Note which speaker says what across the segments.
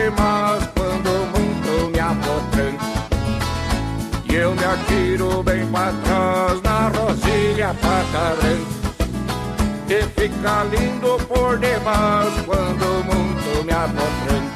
Speaker 1: demais quando muito me apotranco. E eu me atiro bem pra trás na rosilha pacaranco. E fica lindo por demais quando muito me apotranco.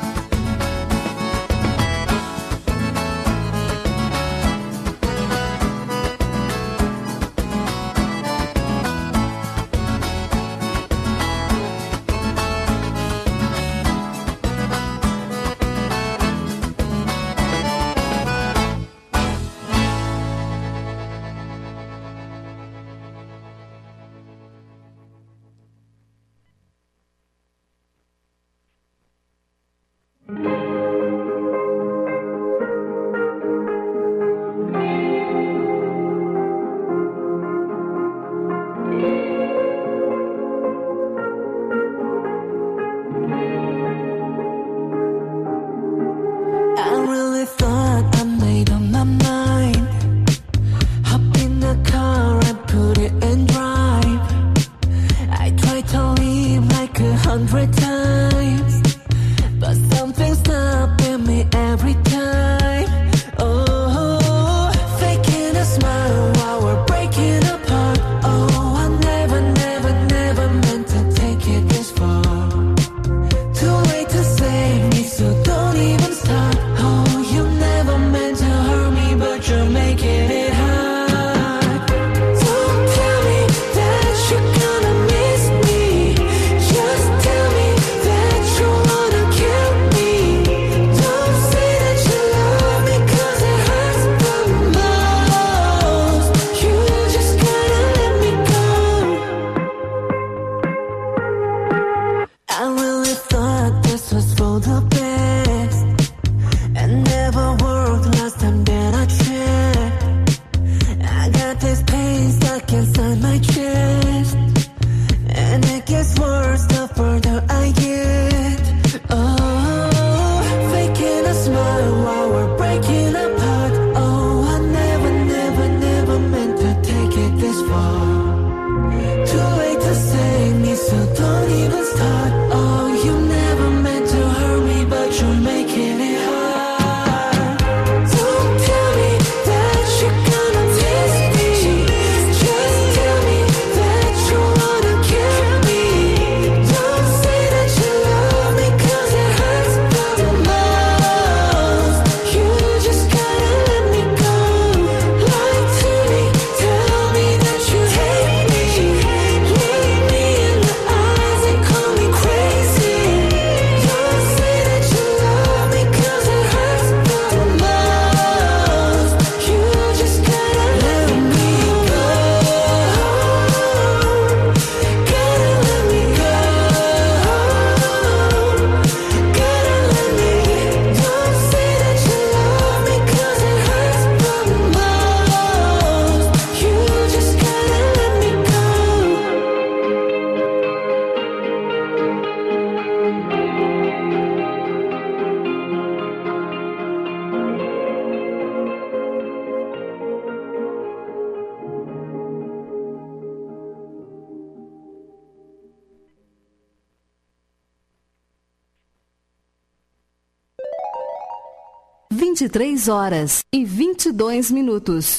Speaker 2: (23h22).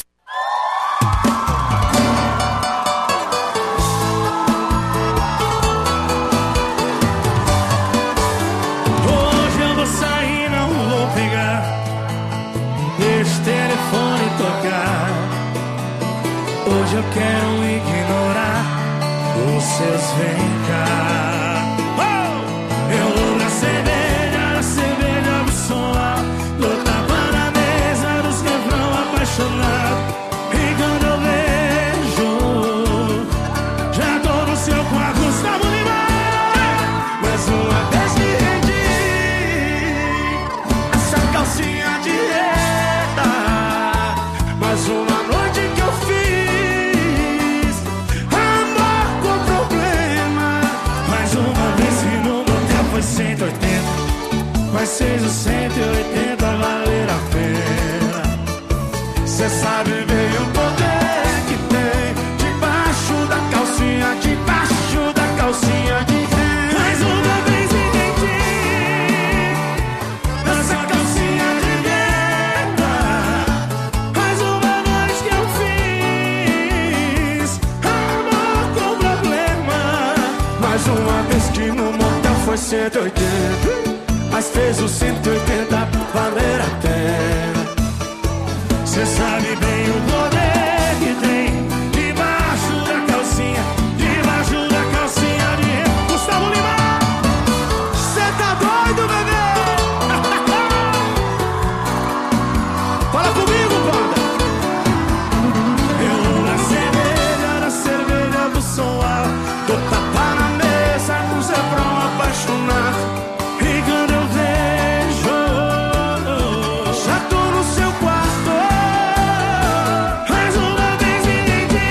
Speaker 3: Hoje eu vou sair, não vou pegar. Deixa o telefone tocar. Hoje eu quero ignorar os seus vem cá. Eu vou na cerveja absoluta. Dou tapa na mesa dos refrão apaixonado. E quando eu vejo, já tô no seu quarto, Gustavo Lima. Mais uma vez me rendi. Essa calcinha de reta. Mais uma noite que eu fiz amor com problema. Mais uma vez e no motel foi 180. Mas seja 180 valer a pena. Cê sabe bem o poder que tem debaixo da calcinha, debaixo da calcinha de renda. Mais uma vez entendi. 180, mas fez o 180 valer a pena. Cê sabe bem o poder que tem debaixo da calcinha de Gustavo Lima. Cê tá doido, bebê? Fala comigo, banda. Eu na cerveja do som alto, dou tapa na mesa com Zé Brão apaixonado. E quando eu vejo, já tô no seu quarto, mais uma vez me rendi.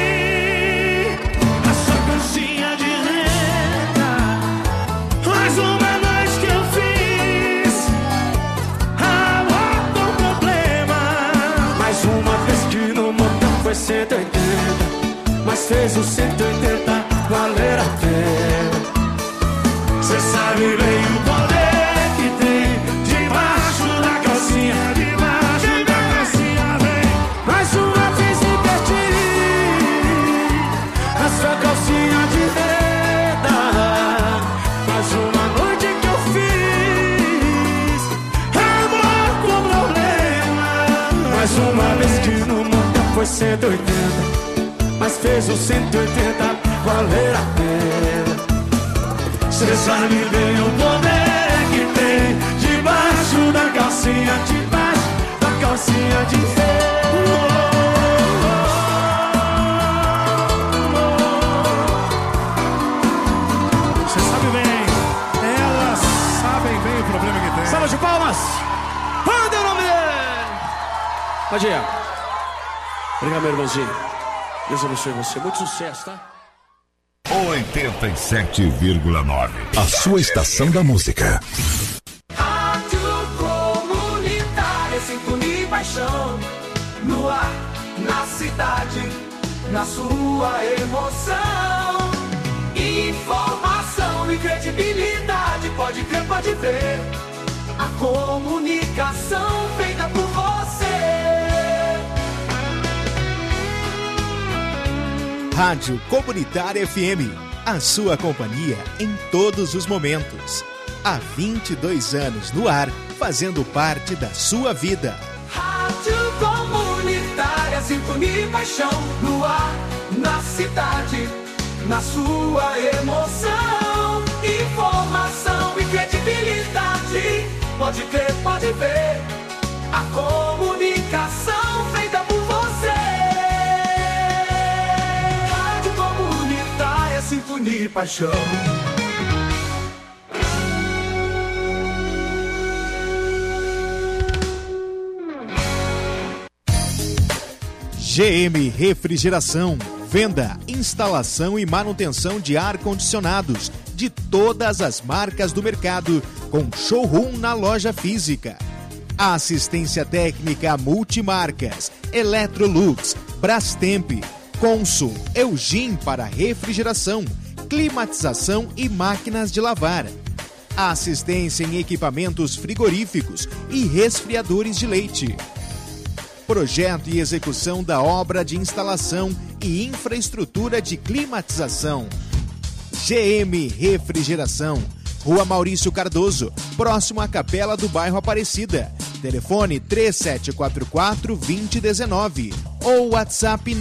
Speaker 3: A sua calcinha de renda, mais uma noite que eu fiz. Amor com problema, mais uma vez que no montão foi 180, mas fez o 180 valer a pena. Cê sabe bem o poder que tem debaixo da calcinha, vem. Mais uma vez me perdi, a sua calcinha de renda, mais uma noite que eu fiz. Amor com problema, mais uma vez que no mundo foi 180, mas fez o 180 valer a pena. Cê sabe bem o poder que tem debaixo da calcinha de Cê sabe bem, elas sabem bem o problema que tem. Salva de palmas! Manda o nome dele! Pode ir. Obrigado, meu irmãozinho. Deus abençoe você. Muito sucesso, tá?
Speaker 2: 87,9. A sua estação da música.
Speaker 4: Rádio Comunitária, sintonia e paixão. No ar, na cidade, na sua emoção. Informação e credibilidade, pode crer, pode ver. A comunicação feita por você.
Speaker 5: Rádio Comunitária FM, a sua companhia em todos os momentos. Há 22 anos no ar, fazendo parte da sua vida.
Speaker 4: Rádio Comunitária, sintonia e paixão. No ar, na cidade, na sua emoção. Informação e credibilidade, pode crer, pode ver. A comunicação feita por você. Rádio Comunitária, sintonia e paixão.
Speaker 5: GM Refrigeração, venda, instalação e manutenção de ar-condicionados de todas as marcas do mercado, com showroom na loja física. Assistência técnica multimarcas, Electrolux, Brastemp, Consul, Eugin para refrigeração, climatização e máquinas de lavar. Assistência em equipamentos frigoríficos e resfriadores de leite. Projeto e execução da obra de instalação e infraestrutura de climatização. GM Refrigeração, Rua Maurício Cardoso, próximo à Capela do Bairro Aparecida. Telefone 3744-2019 ou WhatsApp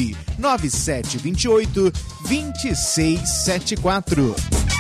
Speaker 5: 99728-2674.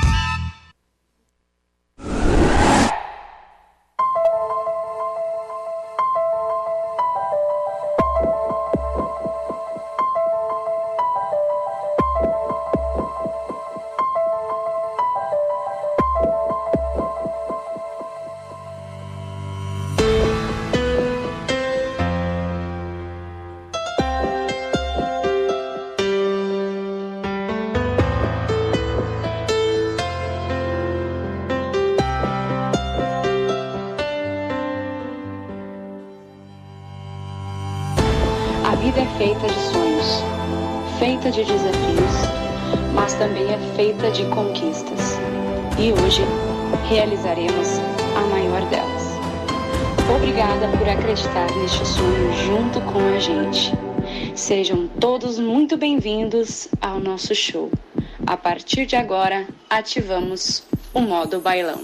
Speaker 6: A vida é feita de sonhos, feita de desafios, mas também é feita de conquistas. E hoje realizaremos a maior delas. Obrigada por acreditar neste sonho junto com a gente. Sejam todos muito bem-vindos ao nosso show. A partir de agora, ativamos o modo bailão.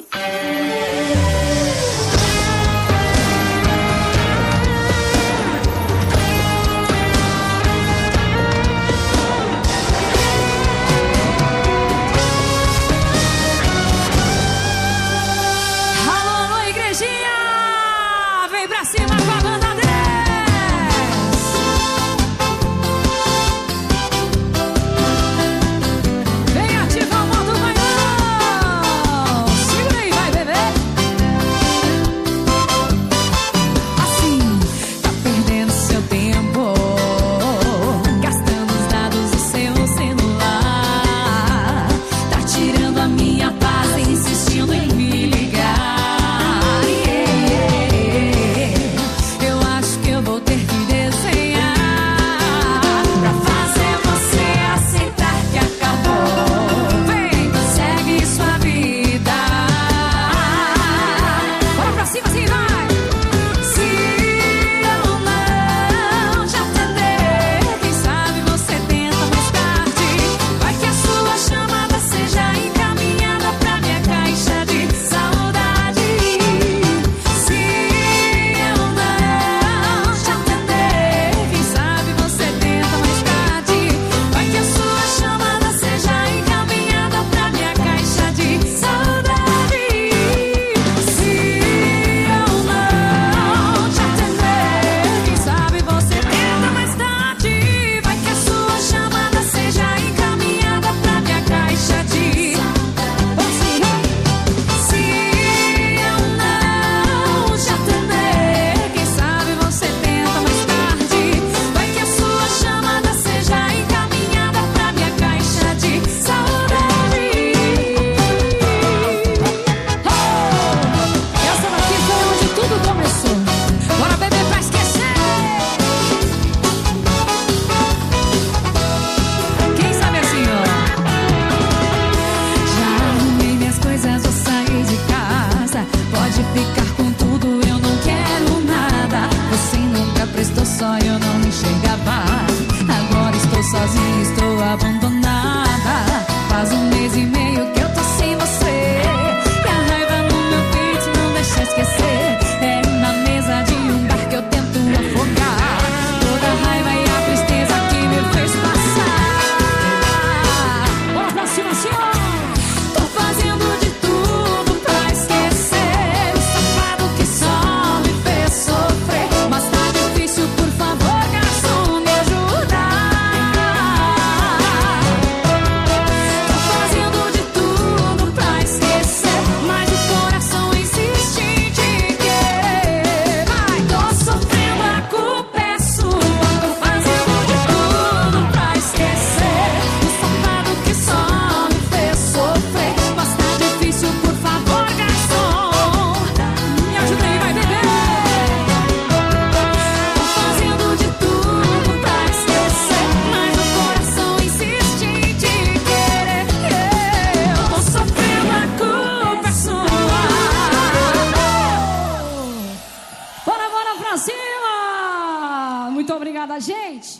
Speaker 7: Obrigada, gente.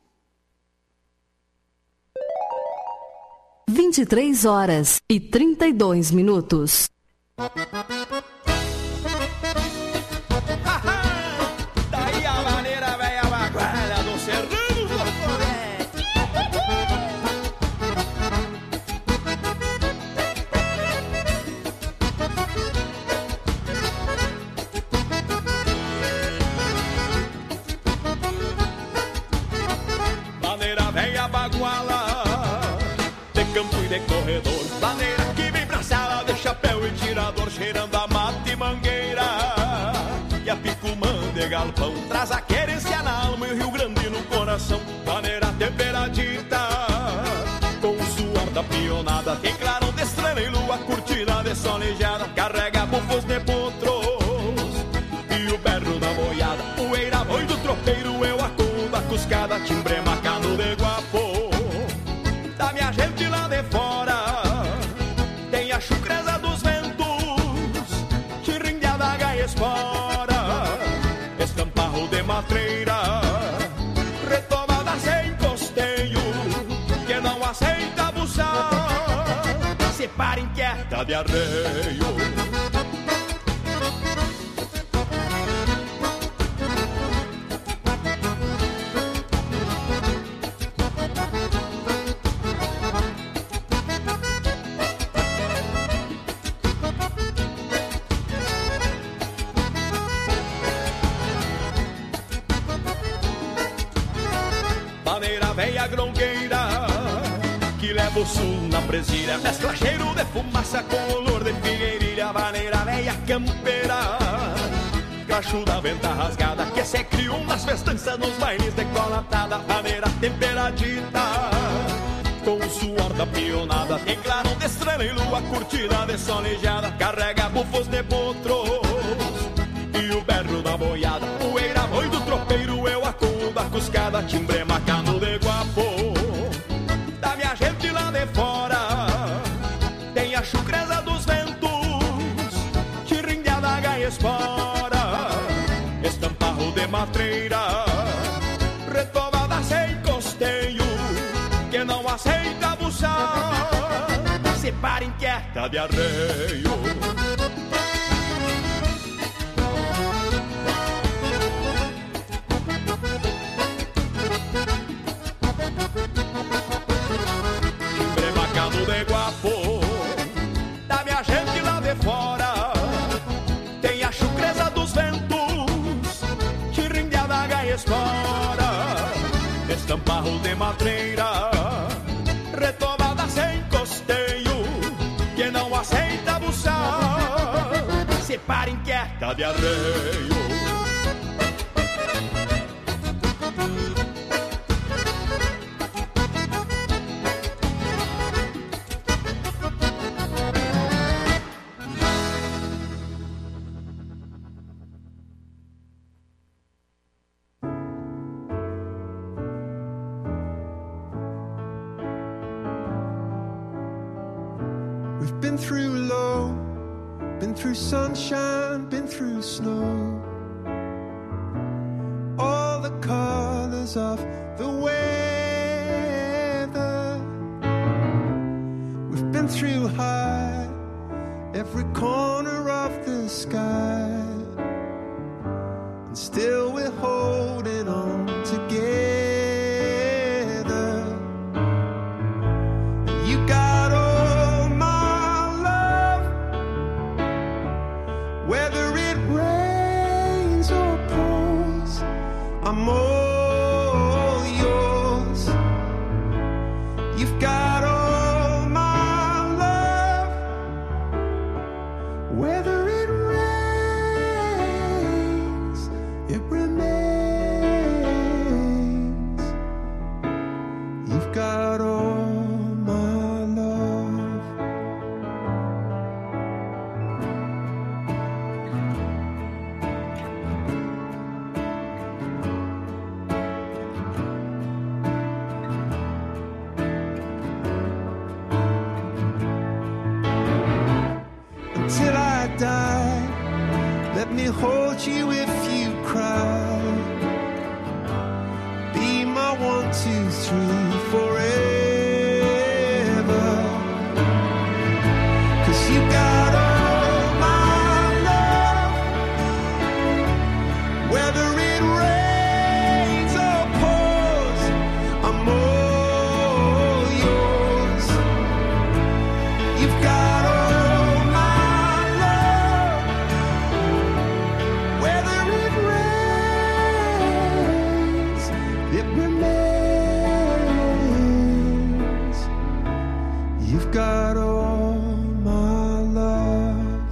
Speaker 8: 23h32.
Speaker 3: Daí a maneira velha baguala do Serrano do Florete. Maneira velha baguala de campo e de corredor. Maneira que vem pra sala de chapéu e tirador, cheirando a mata e mangueira e a picumã de galpão. Traz a querência na alma e o Rio Grande no coração. Maneira temperadita com o suor da pionada, tem clarão de estrela e lua, cortina de solejada. Carrega bufos de potros e o berro da boiada. Poeira, boi do tropeiro, eu acudo da cuscada, timbre macano de guapo da minha gente lá de fora. Tem a chucreza dos ventos, chirrinha da gaia espora, estamparro de matreira, retomada sem costeio, que não aceita abusar. Se para inquieta de arreio.
Speaker 7: Maneira velha grongueira que leva o sul na presilha, mescla cheiro de fumaça com olor de figueirilha. Maneira velha campeira, cacho da venta rasgada, que se criou nas festanças, nos bailes decolatada. Maneira temperadita, com o suor da pionada, em clarão de estrela e lua, curtida de solejada. Carrega bufos de potros e o berro da boiada, poeira boi do tropeiro, eu acudo da cuscada. Timbre macano de guapo da minha gente lá de fora, tem a chucreza dos ventos, tirrinha da gaia espora, estamparro de matreira, retovada sem costeio, que não aceita buçar, se para inquieta de arreio. De guapo da minha gente lá de fora, tem a chucreza dos ventos, tirrinha da gaia espora, estamparro de matreira, retomada sem costeio, que não aceita buçar, se para inquieta de arreio.
Speaker 8: Been through low, been through sunshine, been through snow. All the colors of the weather. We've been through high, every corner of the sky, and still we're holding on together. You got all I'm all yours. You've got all my love. Whether it rains, it remains. You've got all my love. Till I die, let me hold you if you cry. Be my 1, 2, 3 forever. 'Cause you got all my love. Whether it rains or pours, I'm all yours. You've got all got all my love.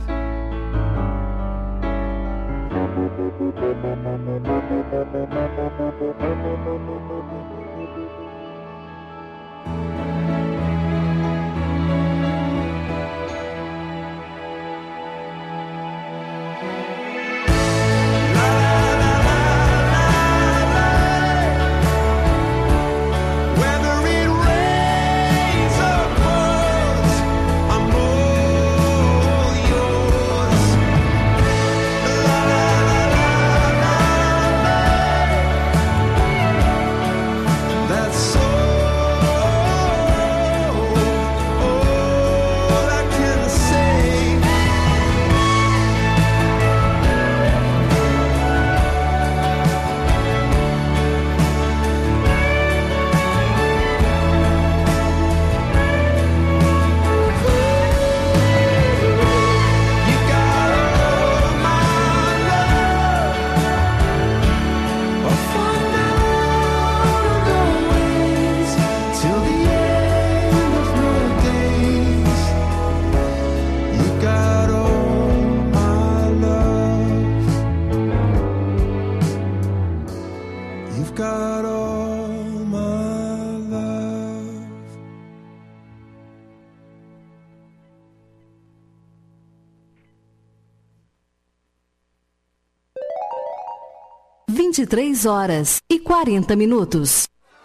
Speaker 9: 23h40.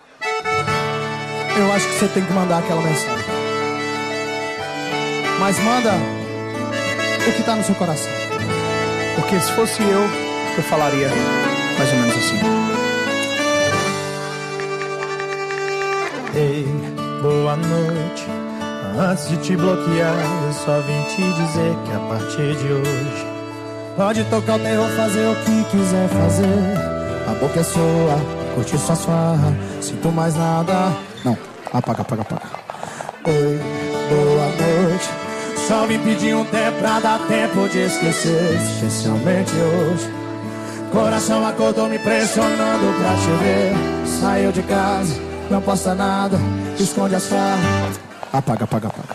Speaker 10: Eu acho que você tem que mandar aquela mensagem. Mas manda o que tá no seu coração. Porque se fosse eu falaria mais ou menos assim. Ei, boa noite. Antes de te bloquear, eu só vim te dizer que a partir de hoje pode tocar o terror, fazer o que quiser fazer. A boca é sua, curte sua farra, sinto mais nada. Não, apaga. Oi, boa noite. Só vim pedir um tempo pra dar tempo de esquecer, especialmente hoje. Coração acordou me pressionando pra te ver. Saiu de casa, não posta nada, esconde as farras. Apaga.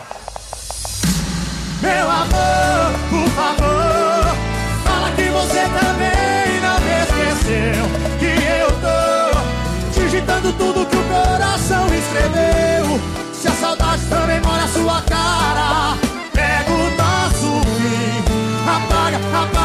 Speaker 10: Meu amor, por favor, fala que você também não me esqueceu. Que eu tô digitando tudo que o coração escreveu. Se a saudade também mora na sua cara, pega o nosso fim. Apaga.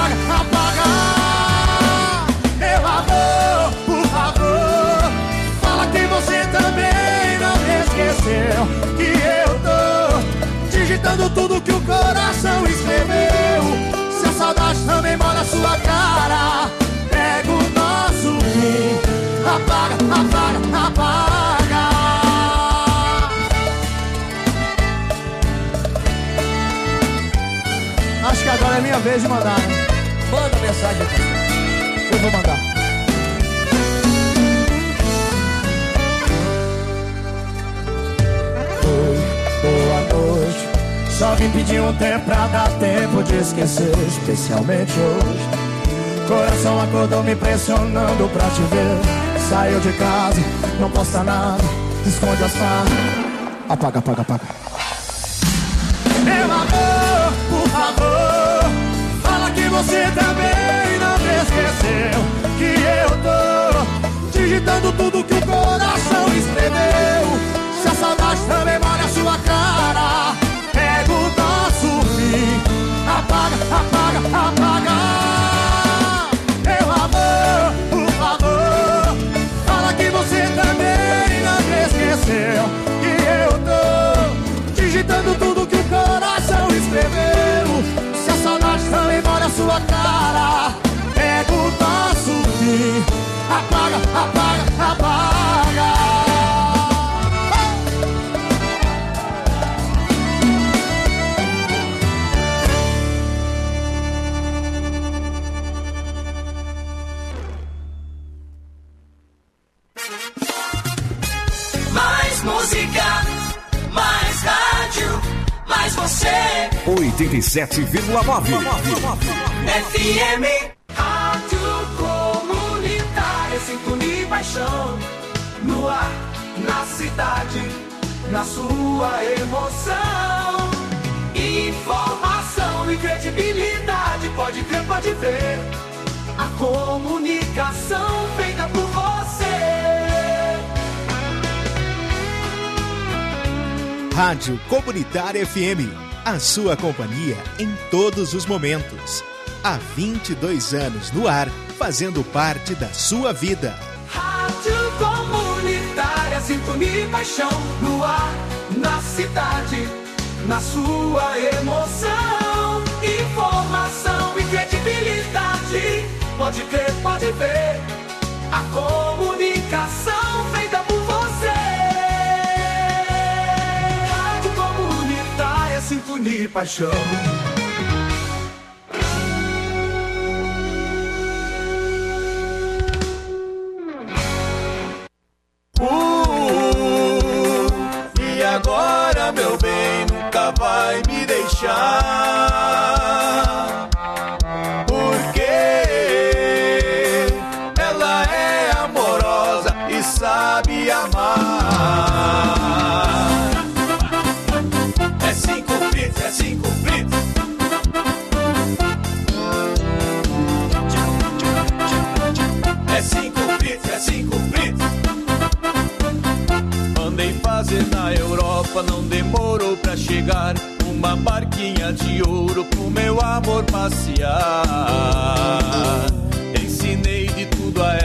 Speaker 10: Meu amor, por favor, fala que você também não me esqueceu. Que eu tô digitando tudo que o coração escreveu. Se a saudade também mora na sua cara, pega o nosso fim. Apaga. Acho que agora é minha vez de mandar, né? Manda mensagem aqui. Eu vou mandar. Oi, boa noite. Só vim pedir um tempo pra dar tempo de esquecer, especialmente hoje. Coração acordou me pressionando pra te ver. Saiu de casa, não posta nada, esconde as farras. Apaga. Meu amor, por favor, fala que você também não me esqueceu. Que eu tô digitando tudo que o coração escreveu. Se a saudade também mora na sua cara, pega o nosso fim. Apaga. Meu amor, por favor, fala que você também não me esqueceu. Que eu tô digitando tudo que o coração escreveu. Se a saudade também mora na sua cara, pega o nosso fim. Apaga.
Speaker 4: Mais música, mais rádio, mais você.
Speaker 2: 87,9
Speaker 4: FM. Rádio Comunitária, sintonia e paixão. No ar, na cidade, na sua emoção. Informação e credibilidade, pode crer, pode ver. A comunicação feita por você.
Speaker 5: Rádio Comunitária FM, a sua companhia em todos os momentos. Há 22 anos no ar, fazendo parte da sua vida.
Speaker 4: Rádio Comunitária, sintonia e paixão. No ar, na cidade, na sua emoção. Informação e credibilidade, pode crer, pode ver. A comunicação feita por você. Rádio Comunitária, sintonia e paixão.
Speaker 3: E agora, meu bem, nunca vai me deixar. Porque ela é amorosa e sabe amar. É 5 frits, é 5 frits. É 5 frits, é 5 frits. Mandei fazer na Europa, não demorou pra chegar. Uma barquinha de ouro pro meu amor passear. Ensinei de tudo a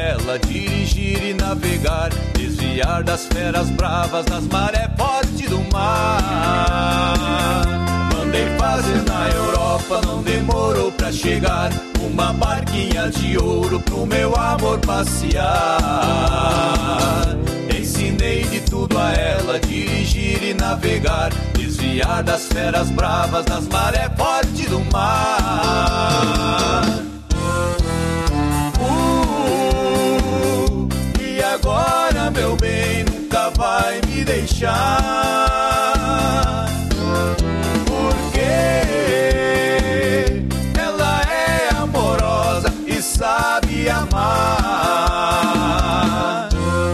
Speaker 7: desviar das feras bravas nas maré fortes do mar. Mandei fazer na Europa, não demorou pra chegar uma barquinha de ouro pro meu amor passear. Ensinei de tudo a ela, dirigir e navegar, desviar das feras bravas nas maré fortes do mar. E agora, meu bem, nunca vai me deixar, porque ela é amorosa e sabe amar.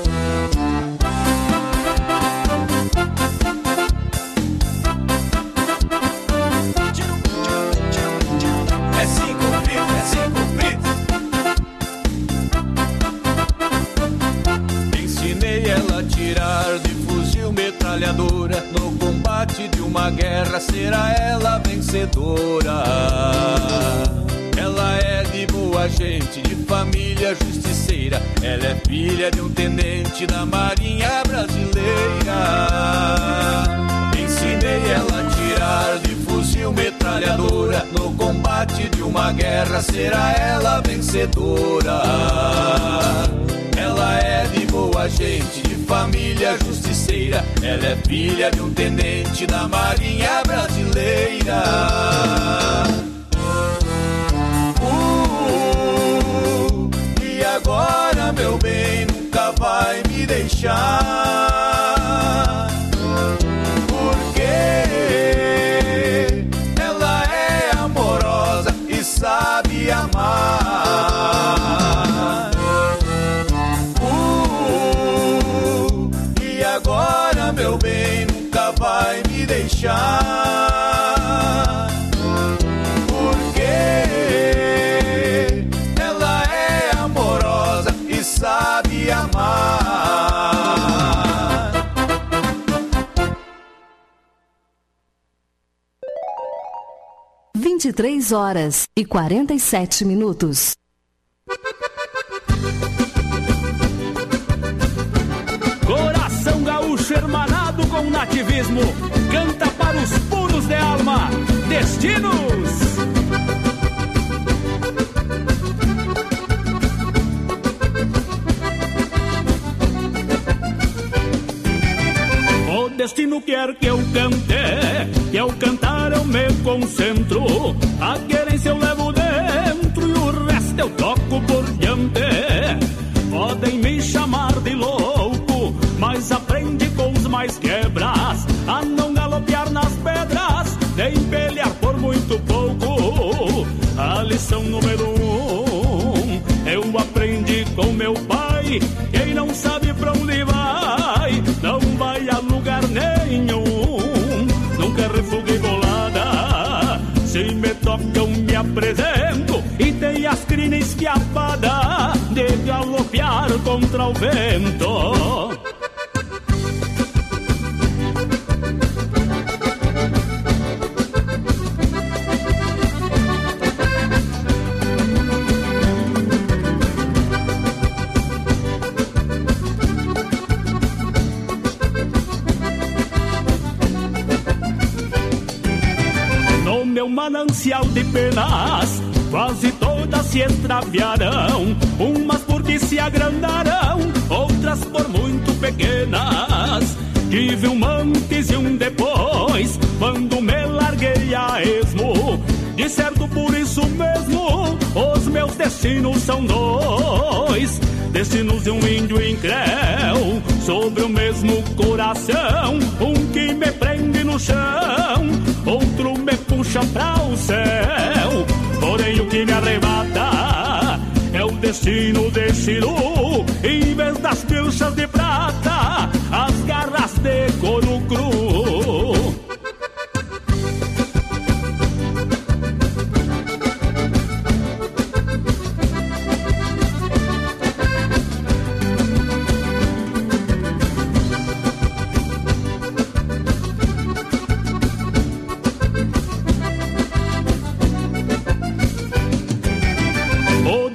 Speaker 7: É cinco frito. Ensinei ela a tirar de fuzil metralhadora, no combate de uma guerra será ela vencedora. Ela é de boa gente, de família justiceira, ela é filha de um tenente da Marinha Brasileira. Ensinei ela a tirar de fuzil metralhadora, no combate de uma guerra será ela vencedora. Ela é de boa gente, de família justiceira, ela é filha de um tenente da Marinha Brasileira. E agora, meu bem, nunca vai me deixar, porque ela é amorosa e sabe amar. E agora, meu bem, nunca vai me deixar, porque ela é amorosa e sabe amar.
Speaker 9: Vinte e 23h47.
Speaker 11: Coração gaúcho hermanado com nativismo, canta para os puros de alma, destinos. O destino quer que eu cante, que eu cantar eu me concentro. A querência eu levo dentro e o resto eu toco por diante. Podem me chamar de louco, mas aprende com os mais quebras a não galopear nas pedras, nem pelear por muito pouco. A lição número 1 eu aprendi com meu pai: quem não sabe pra onde vai, não vai a lugar nenhum. Nunca refuguei bolada, se me tocam me apresento, e tem as crines esquiapada de galopear contra o vento. No meu manancial de penas, quase todas se extraviarão, umas porque se agrandarão, outras por muito pequenas. Tive um antes e um depois, quando me larguei a esmo. De certo por isso mesmo, os meus destinos são dois. Destinos de um índio incréu, sobre o mesmo coração. Um que me prende no chão, outro me puxa pra o céu. Porém o que me arrebata é o destino de Chiru. Em vez das pilchas de prata, as garras de couro cru.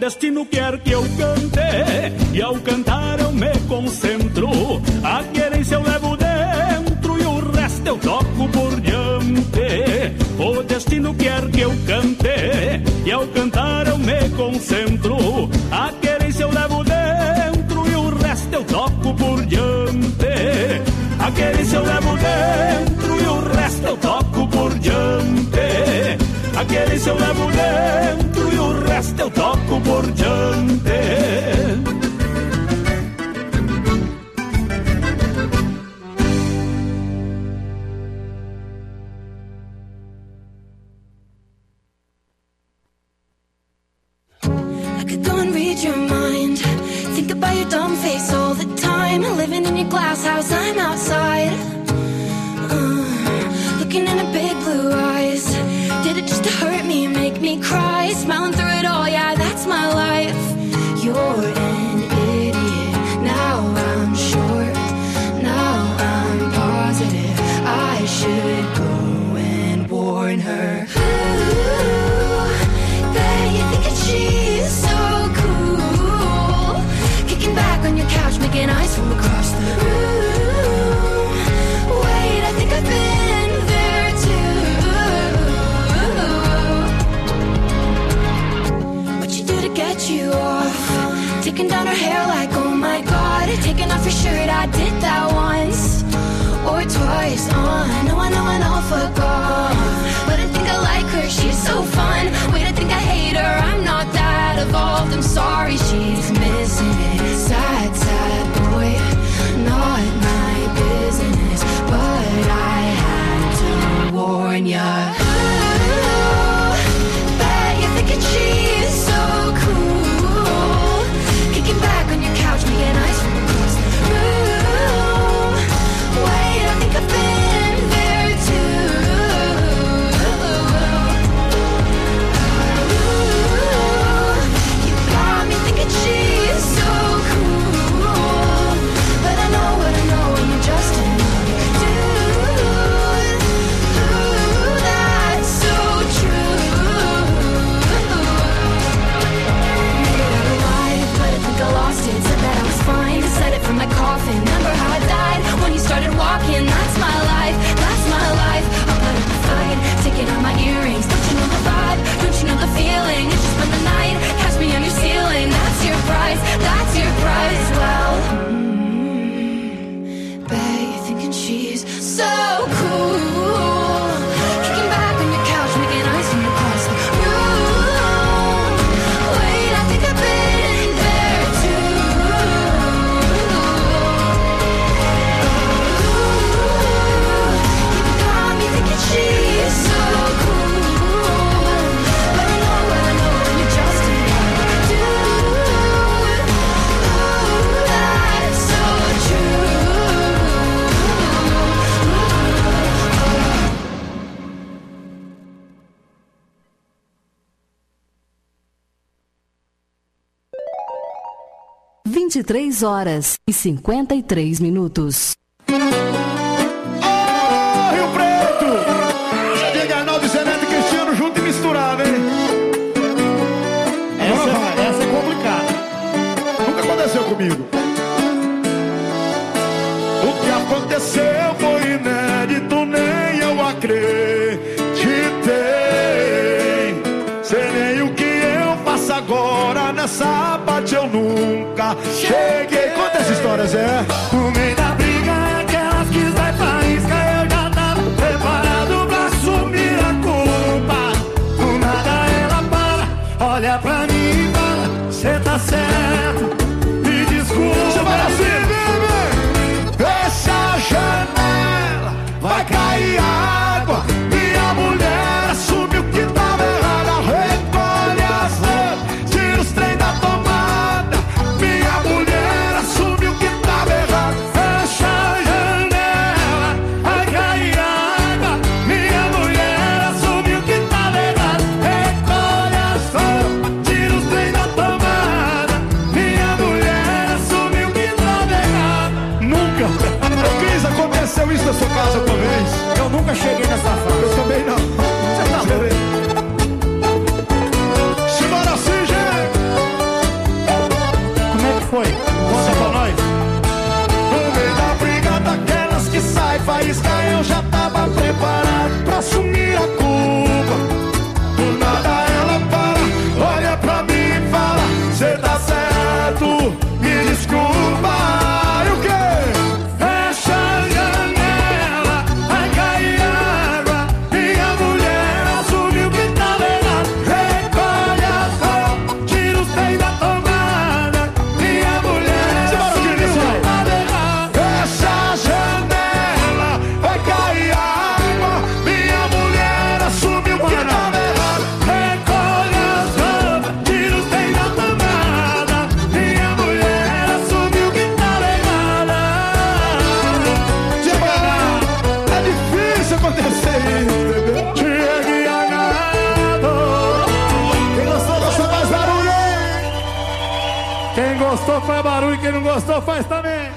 Speaker 11: destino quer que eu cante, e ao cantar eu me concentro. A querência eu levo dentro e o resto eu toco por diante. O destino quer que eu cante, e ao cantar eu me concentro. A querência eu levo dentro e o resto eu toco por diante. A querência eu levo dentro e o resto eu toco por diante. A querência eu levo dentro e o resto eu toco por diante.
Speaker 12: I could go and read your mind, think about your dumb face all the time. Living in your glass house, I'm outside, looking into big blue eyes. Did it just to hurt me, make me cry? Smiling through it all, yeah, that's my life. You're an idiot, now I'm sure, now I'm positive I should go and warn her. Ooh, bet you think that she's so cool, kicking back on your couch, making eyes from across the room. Wait, I think I've been there too. What you do to get you off? Taking down her hair like, oh my god. Taking off your shirt, I did that once or twice. I know, fuck off. But I think I like her, she's so fun. Wait, I think I hate her, I'm not that evolved. I'm sorry, she's missing it. Sad, sad boy, not my business. But I had to warn ya. Ooh, bet you're thinking she's so cool, kicking back on your couch, making eyes from across the room. Wait, I think I've been there too. Ooh, you got me thinking she's so cool, but I know what I know, and you're just another dude. Ooh, that's so true. Made it out alive, but I think I lost it. Said that I was fine, said it from my coffin. Remember how I died when you started walking? That's my life, that's my life. I'll put up a fight, taking out my earrings. Don't you know the vibe? Don't you know the feeling? It's just spend the night, catch me on your ceiling. That's your prize, that's your prize. Well, bet you're thinking she's so cool, kicking back on your couch, making eyes from across the room. Wait, I think I've been there too. You got me thinking she's so cool, but I know what I know, and you're just another dude. Oh, that's so true.
Speaker 9: Vinte e 23h53.
Speaker 3: Rio Preto! Diga Arnaldo, Zé Neto e Cristiano junto e misturado, hein? Essa é complicada. Nunca aconteceu comigo. O que aconteceu foi inédito, nem eu acreditei. Sei nem o que eu faço agora, nessa parte eu nunca cheguei. Conta essa história, Zé. No meio da briga, aquelas que vai faísca, eu já tava preparado pra assumir a culpa. Do nada ela para, olha pra mim e fala: cê tá certo, me desculpa. Você vai assim, bebê. Fecha a janela, vai cair água. Minha mulher assumiu que tava errada. Recolhe as roupas, tira os trem da tomada. Minha mulher assumiu que tava errada. Fecha a janela, vai cair água. Minha mulher assumiu que tava errada. Recolhe as roupas, tira os trem da tomada. Minha mulher assumiu que tava errada. Nunca. Ô Cris, aconteceu isso na sua casa uma vez? Eu nunca cheguei na faísca eu já tava preparado pra assumir a culpa. Do nada ela para, olha pra mim e fala: cê tá certo, me desculpa. E o quê? Fecha a janela, vai cair água. Minha mulher assumiu que tava errado. Recolhe as roupas, tira os trem da tomada. Minha mulher assumiu que tava errado. Fecha a janela, vai cair água. Minha mulher assumiu que tava errado. Recolhe as roupas, tira os trem da tomada. Minha mulher assumiu que tava errada. É difícil acontecer isso, bebê. Chegue agarrado. Quem gostou, gostou, faz barulho. Quem gostou faz barulho, quem não gostou faz também.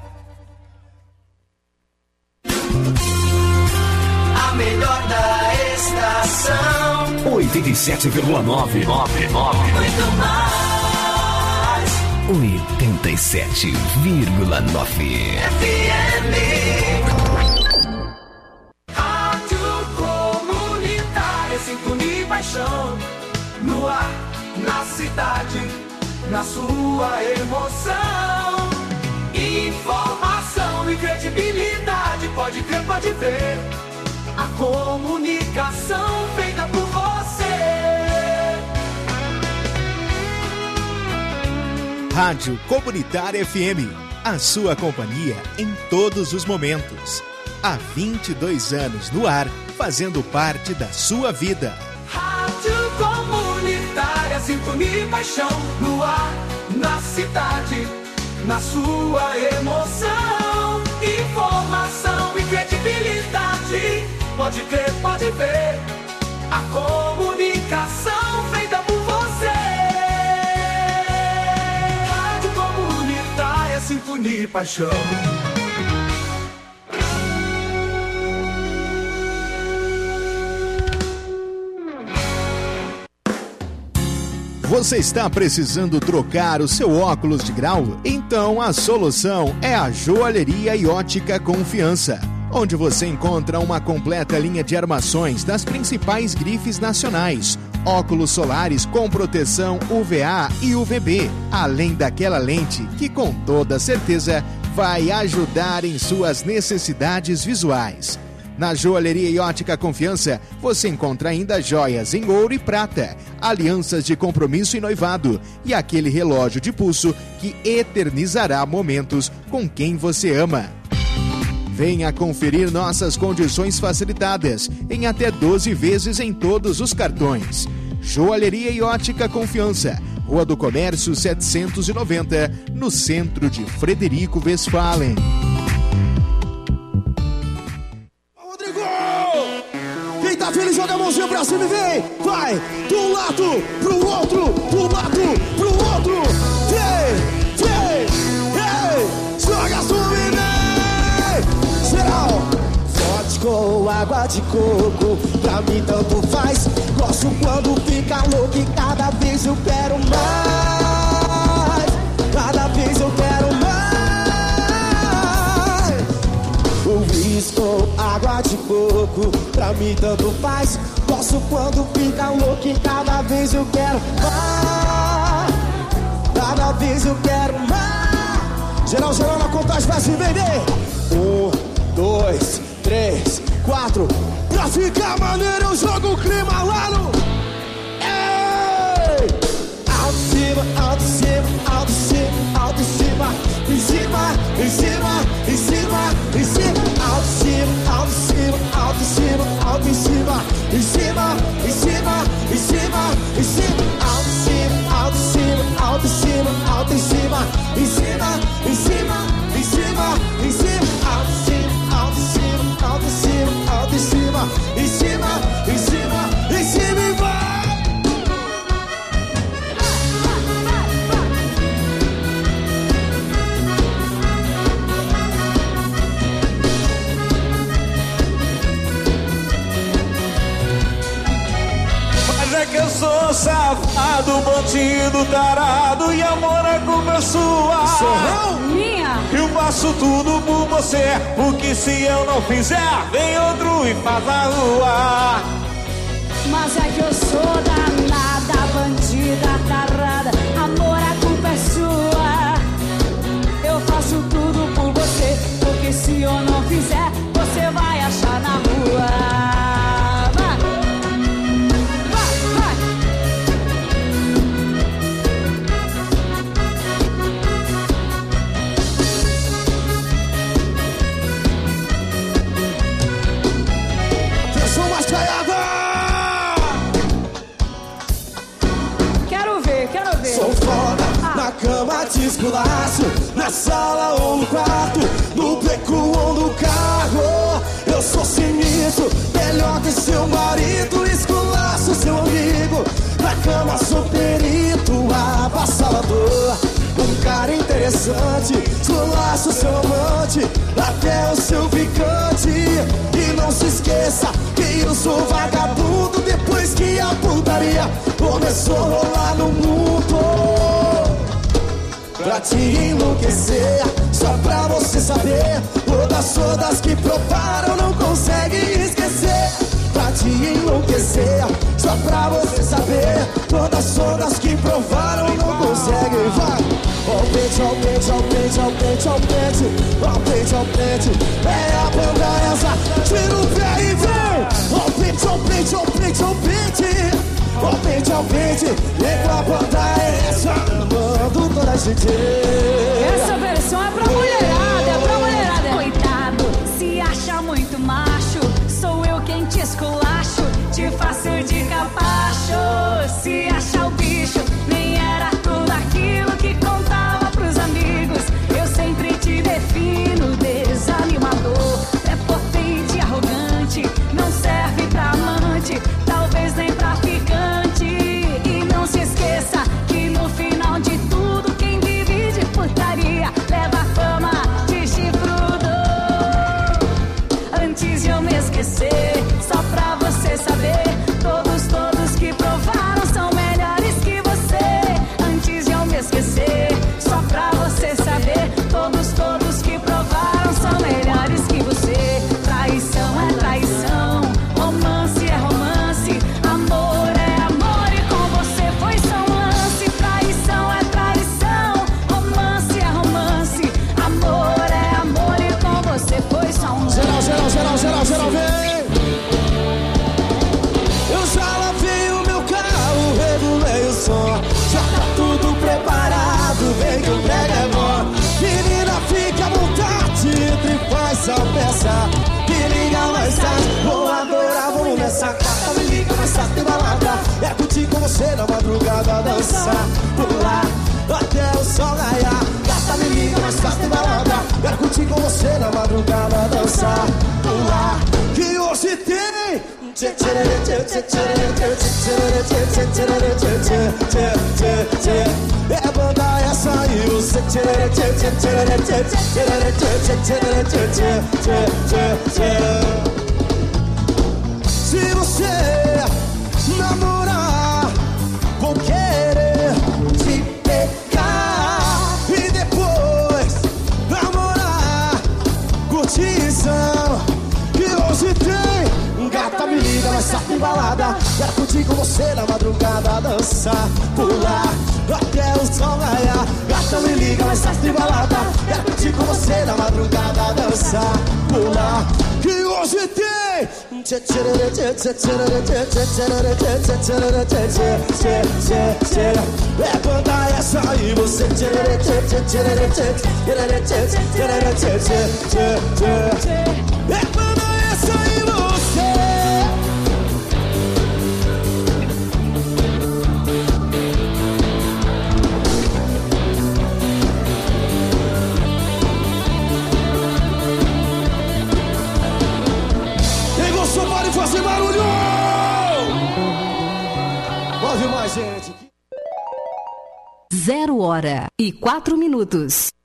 Speaker 4: A melhor da estação.
Speaker 2: 87,9.
Speaker 4: Muito mais.
Speaker 2: 87,9.
Speaker 4: FM. Rádio Comunitária, sintonia e paixão. No ar, na cidade, na sua emoção. Informação e credibilidade, pode crer, pode ver. A comunicação feita por você.
Speaker 5: Rádio Comunitária FM, a sua companhia em todos os momentos. Há 22 anos no ar, fazendo parte da sua vida.
Speaker 4: Rádio Comunitária, sintonia e paixão. No ar, na cidade, na sua emoção. Informação e credibilidade, pode crer, pode ver. A comunicação feita por você. Rádio Comunitária, sintonia e paixão.
Speaker 5: Você está precisando trocar o seu óculos de grau? Então a solução é a Joalheria e Ótica Confiança, onde você encontra uma completa linha de armações das principais grifes nacionais, óculos solares com proteção UVA e UVB, além daquela lente que com toda certeza vai ajudar em suas necessidades visuais. Na Joalheria e Ótica Confiança, você encontra ainda joias em ouro e prata, alianças de compromisso e noivado e aquele relógio de pulso que eternizará momentos com quem você ama. Venha conferir nossas condições facilitadas em até 12 vezes em todos os cartões. Joalheria e Ótica Confiança, Rua do Comércio 790, no centro de Frederico Westphalen.
Speaker 3: Quem tá feliz, joga a mãozinha pra cima e vem. Vai, de um lado pro outro, do lado pro outro. Vem, joga a sua e vem. Geral. Vodka ou água de coco, pra mim tanto faz. Gosto quando fica louco e cada vez eu quero mais. Cada vez eu quero mais. Uísque ou água de coco, pra mim tanto faz. Gosto quando fica louco e cada vez eu quero mais. Cada vez eu quero mais. Geral, na contagem vai se vender. 1, 2, 3, 4. Pra ficar maneiro eu jogo o clima lá no... Ei! Alto em cima, alto em cima, alto em cima, alto em cima. Em cima, em cima, em cima, em cima. Alto em cima, alto em cima, alto em cima, alto em cima. Em cima, em cima, em cima, em cima. Alto em cima, alto em cima, alto em cima, alto em cima. Em cima, em cima, em cima, em cima. Alto em cima, alto em cima, alto em cima, alto em cima. Em cima, em cima, em cima. safado, bandido, tarado, e amor é culpa sua.
Speaker 13: Sorrão? Minha.
Speaker 3: Eu faço tudo por você, porque se eu não fizer, vem outro e faz a rua.
Speaker 13: Mas é que eu sou danada, bandida, tarada, amor, a culpa é sua. Eu faço tudo por você, porque se eu não fizer, você vai achar na rua. Vai, vai, vai.
Speaker 3: Eu sou mais caiada.
Speaker 13: Quero ver, quero ver.
Speaker 3: Sou foda, na cama te esculacho, na sala ou no quarto, no beco ou no carro. Eu sou sinistro, melhor que seu marido, esculacho seu amigo. Na cama sou perito, avassalador. Um cara interessante, esculacho seu amante, até o seu ficante. E não se esqueça que eu sou vagabundo, depois que a putaria começou a rolar no mundo. Pra te enlouquecer, só pra você saber, todas que provaram não conseguem esquecer. Pra te enlouquecer, só pra você saber, todas que provaram não conseguem. Vai! Ao pente, ao pente, ao pente, ao pente, ao pente, ao pente, ao pente. É a banda essa, tira o pé e vem! Ao pente, ao pente, ao pente, ao pente. Ao pente, ao pente, vem com a banda essa, amando toda a gente.
Speaker 13: Essa versão é pra mulherada, é pra mulherada. Coitado, se acha muito macho, sou eu quem te esculacho, te faço de capacho. Se acha o bicho, nem era tudo aquilo que contava pros amigos. Eu sempre te defino, desanimador, prepotente, arrogante, não serve pra amante, talvez nem pra ficante. E não se esqueça que no final de tudo, quem vive de putaria leva a fama de chifrudo. Antes de eu me esquecer, só pra você saber, todos que provaram são melhores que você. Antes de eu me esquecer, só pra você saber, todos que provaram são melhores que você. Traição é traição, romance é romance, amor é amor e com você foi só um lance. Traição é traição, romance é romance, amor é amor e com você foi só um lance.
Speaker 3: Geral, vem! Eu já lavei o meu carro, regulei o som, já tá tudo preparado, vem que o brega é bom. Menina, fica à vontade, entre e faz a peça. Me liga mais tarde, ou agora vamos nessa carta. Me liga mais tarde, tem balada, é curtir com você na madrugada, dançar, pular, até o sol raiar. Gata, me liga mais tarde, tem balada, é curtir com você na madrugada, dançar, pular, que hoje tem. É banda essa e você. Se você namorar, vou querer te pegar e depois namorar, curtição que hoje tem. Gata, me liga, mais tarde em balada, quero curtir com você na madrugada, dançar, pular, até o sol raiar. Gata, me liga, mais tarde em balada, quero curtir com você na madrugada, dançar, pular, que hoje tem. É banda essa e você. É banda essa e você. Quem gostou pode fazer barulho. Move mais, gente.
Speaker 9: 0h04.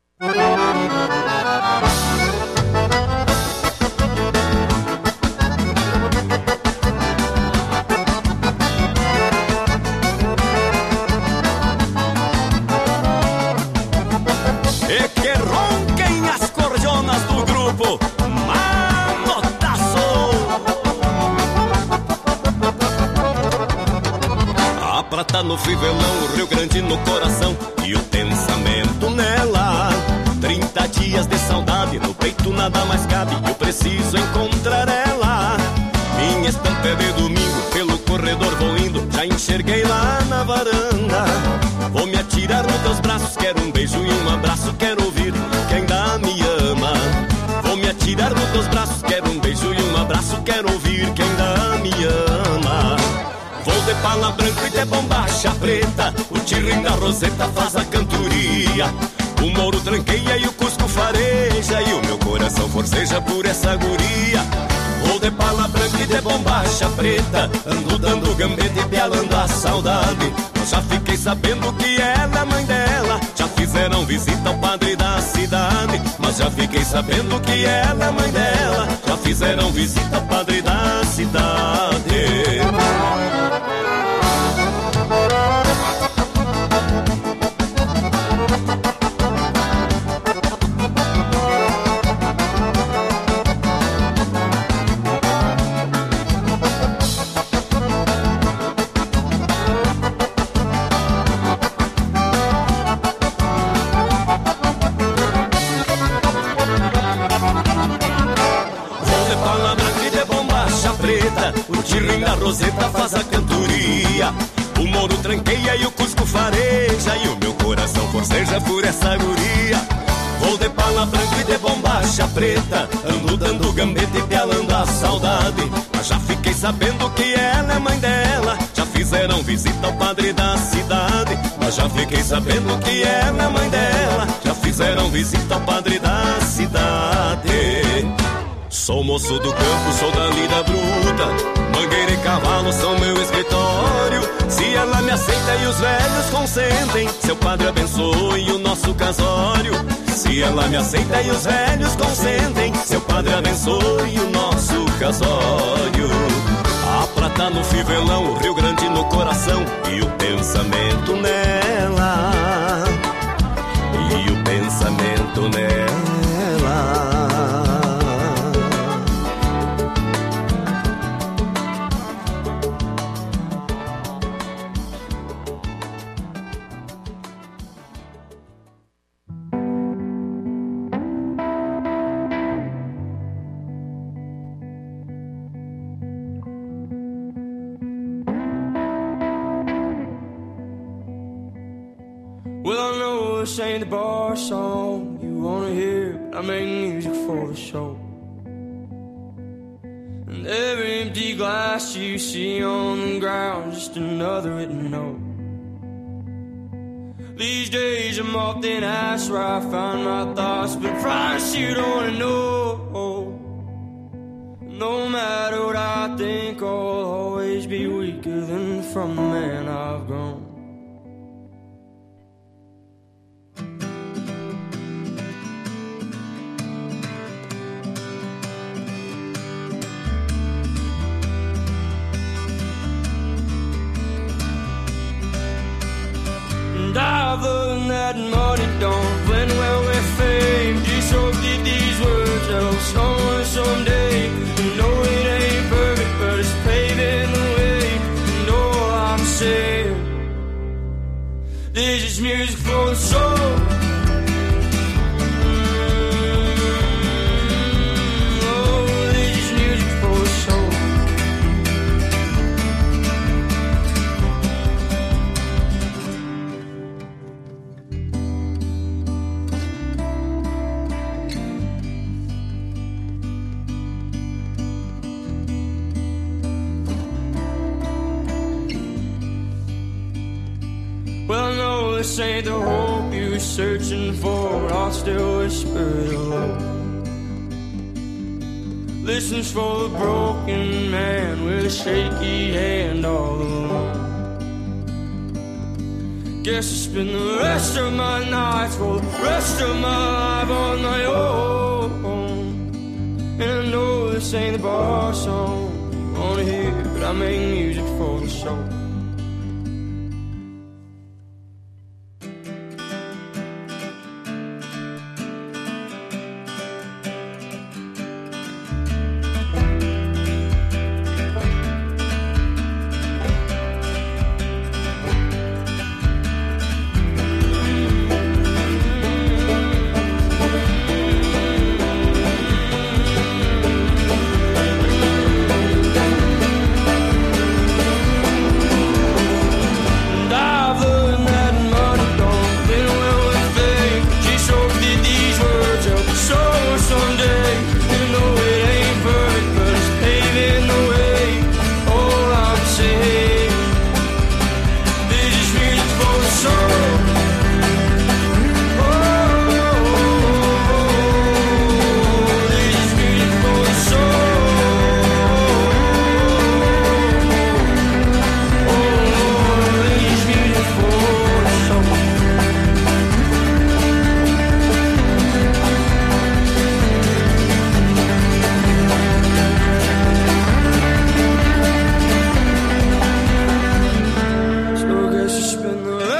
Speaker 14: no fivelão, o Rio Grande no coração e o pensamento nela. 30 dias de saudade, no peito nada mais cabe, eu preciso encontrar ela. Minha estampa é de domingo, pelo corredor vou indo, já enxerguei lá na varanda. Vou me atirar nos teus braços, quero um beijo e um abraço, quero ouvir que ainda me ama. Vou me atirar nos teus braços, quero um beijo e um abraço, quero ouvir que ainda me ama. Vou de pala branca e de bombacha preta, o tirrim da roseta faz a cantoria. O mouro tranqueia e o cusco fareja, e o meu coração forceja por essa guria. Vou de pala branca e de bombacha preta, ando dando gambeta e pialando a saudade. Eu já fiquei sabendo que ela é mãe dela, já fizeram visita ao padre da cidade. Mas já fiquei sabendo que ela é mãe dela, já fizeram visita ao padre da cidade. O tirrim da roseta faz a cantoria. O mouro tranqueia e o cusco fareja, e o meu coração forceja por essa guria. Vou de pala branca e de bombacha preta, ando dando gambeta e pialando a saudade. Mas já fiquei sabendo que ela é mãe dela, já fizeram visita ao padre da cidade. Mas já fiquei sabendo que ela é mãe dela, já fizeram visita ao padre da cidade. Sou moço do campo, sou da lida bruta, mangueira e cavalo são meu escritório. Se ela me aceita e os velhos consentem, seu padre abençoe o nosso casório. Se ela me aceita e os velhos consentem, seu padre abençoe o nosso casório. A prata no fivelão, o Rio Grande no coração e o pensamento nela. E o pensamento nela.
Speaker 15: Well, I know this ain't the bar song you wanna hear, but I make music for the show. And every empty glass you see on the ground, just another written note. These days I'm often asked where I find my thoughts, but I promise you don't wanna know. No matter what I think, I'll always be weaker than from the man I've grown. And I've learned that money don't blend well with fame. Just hope that these words help someone someday. You know it ain't perfect, but it's paving the way. And all I'm saying, this is music for the soul. Well, I know this ain't the hope you're searching for, but I'll still whisper it alone. This one's for the broken man with a shaky hand all alone. Guess I spend the rest of my nights for the rest of my life on my own. And I know this ain't the bar song you wanna hear, but I make music for the show.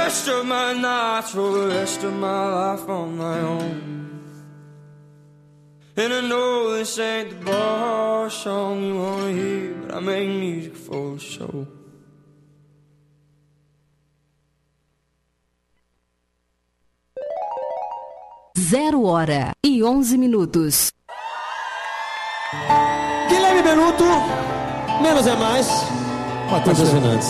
Speaker 15: rest of my nights for the rest of my life on my own. And I know this ain't the bar song you wanna hear, but I make music for the show.
Speaker 9: Zero hora e 11 minutos.
Speaker 16: Guilherme Benuto, menos é mais. Matheus Fernandes.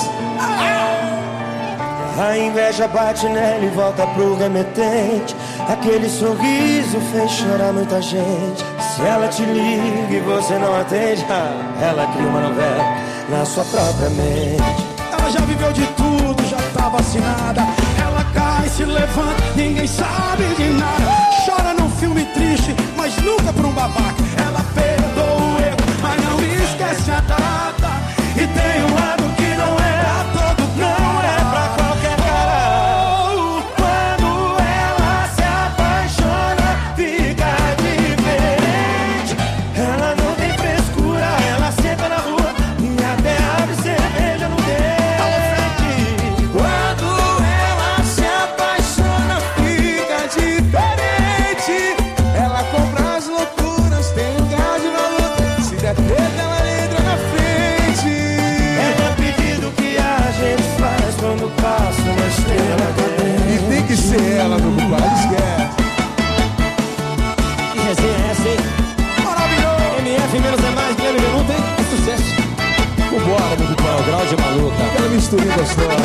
Speaker 10: A inveja bate nela e volta pro remetente. Aquele sorriso fez chorar muita gente. Se ela te liga e você não atende, ela cria uma novela na sua própria mente.
Speaker 3: Ela já viveu de tudo, já tá vacinada. Ela cai, se levanta, ninguém sabe de nada. Chora num filme triste, mas nunca por um babaca. Ela perdoa o erro, mas não esquece a data. E tem um lado que não é a todo, não é pra qualquer cara. Quando ela se apaixona, fica diferente.
Speaker 10: Ela não tem frescura, ela senta na rua e até abre cerveja no dente.
Speaker 3: Quando ela se apaixona, fica diferente. Ela compra as loucuras, tem lugar de valor. Se der treta, ela entra na frente.
Speaker 10: É o pedido que a gente faz quando passa uma estrela cadente.
Speaker 17: E tem que ser ela, meu compadre, esquece.
Speaker 16: Que resenha é essa, hein?
Speaker 3: Maravilhoso!
Speaker 16: MF menos é mais, Guilherme Benuto, hein? É sucesso. Vambora, meu compadre, o grau de maluca.
Speaker 17: Aquela misturinha gostosa.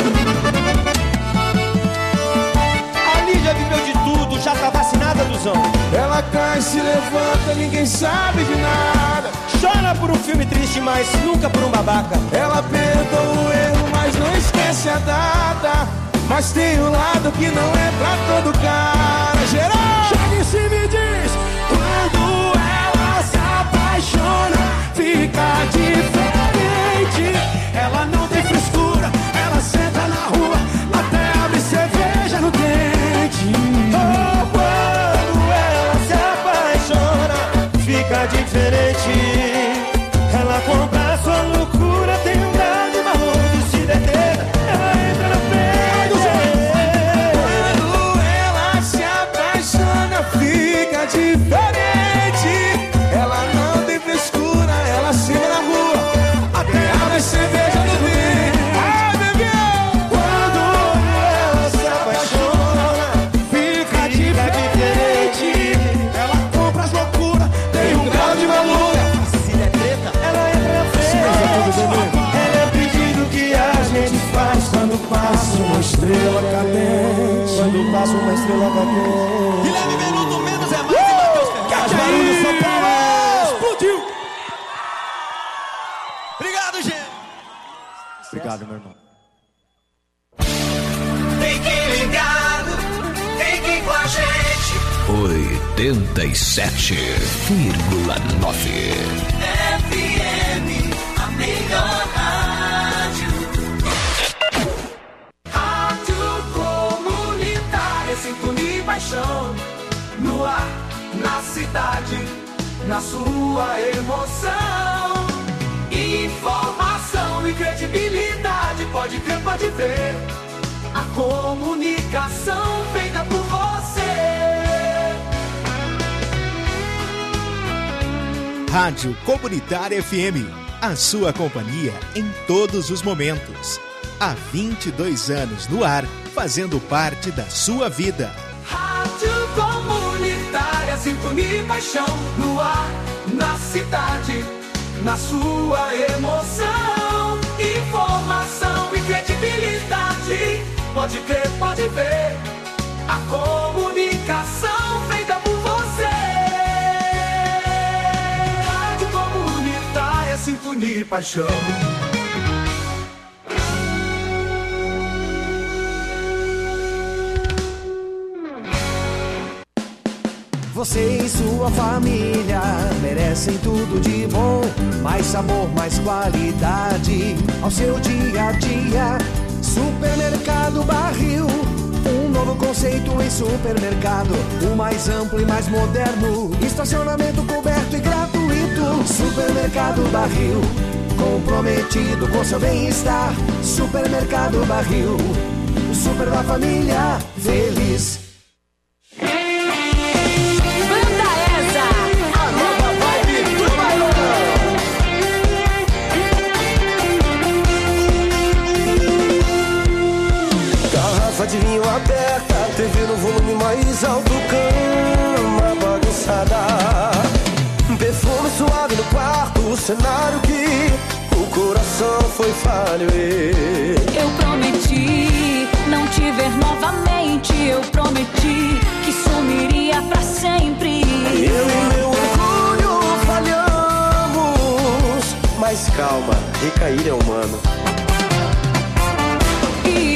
Speaker 16: A Lígia viveu de tudo, já tá vacinada, Duzão.
Speaker 3: Ela cai, se levanta, ninguém sabe de nada.
Speaker 16: Chora por um filme triste, mas nunca por um babaca.
Speaker 3: Ela perdoa o erro, mas não esquece a data. Mas tem um lado que não é pra todo cara. Geral! Chega em cima e diz: quando ela se apaixona, fica diferente. Ela não tem frescura, ela senta na rua, até abre cerveja no dente.
Speaker 10: Oh, quando ela se apaixona, fica diferente. Ela compra a sua loucura, tem um grau de valor que se deter, ela entra na frente.
Speaker 3: Quando ela se apaixona, fica diferente. Ela não tem frescura, ela senta na rua, até abre cerveja no dente. Ai, bebê! Quando ela se apaixona, fica diferente. Ela compra as loucuras, tem um grau de valor.
Speaker 10: Se der treta, ela entra na frente. Ela é o pedido que a gente faz quando passa uma estrela cadente. Quando passa uma estrela cadente.
Speaker 16: Guilherme Benuto, menos é mais, e Matheus Fernandes.
Speaker 3: Barulho, São Paulo! Explodiu!
Speaker 16: Obrigado, gente.
Speaker 5: Obrigado, meu irmão.
Speaker 4: Fique ligado, fique com a gente.
Speaker 2: 87,9.
Speaker 4: FM, a melhor rádio. Rádio comunitária, sintonia e paixão. No ar, na cidade, na sua emoção. Informação e credibilidade, pode crer, pode ver. A comunicação feita por você.
Speaker 5: Rádio Comunitária FM, a sua companhia em todos os momentos. Há 22 anos no ar, fazendo parte da sua vida.
Speaker 4: Rádio comunitária, sintonia e paixão. No ar, na cidade, na sua emoção. Informação e credibilidade, pode crer, pode ver. A comunicação feita por você. Rádio comunitária, sintonia e paixão.
Speaker 10: Você e sua família merecem tudo de bom. Mais sabor, mais qualidade ao seu dia a dia. Supermercado Barril, um novo conceito em supermercado. O mais amplo e mais moderno, estacionamento coberto e gratuito. Supermercado Barril, comprometido com seu bem-estar. Supermercado Barril,
Speaker 3: super da família feliz.
Speaker 13: Banda essa, a nova vibe do bailão.
Speaker 3: Garrafa de vinho aberta, TV no volume mais alto, cama bagunçada, perfume suave no quarto, cenário que o coração foi falho.
Speaker 13: Eu prometi não te ver novamente, eu prometi que sumiria pra sempre.
Speaker 3: Eu e meu orgulho falhamos, mas calma, recair é humano.
Speaker 13: E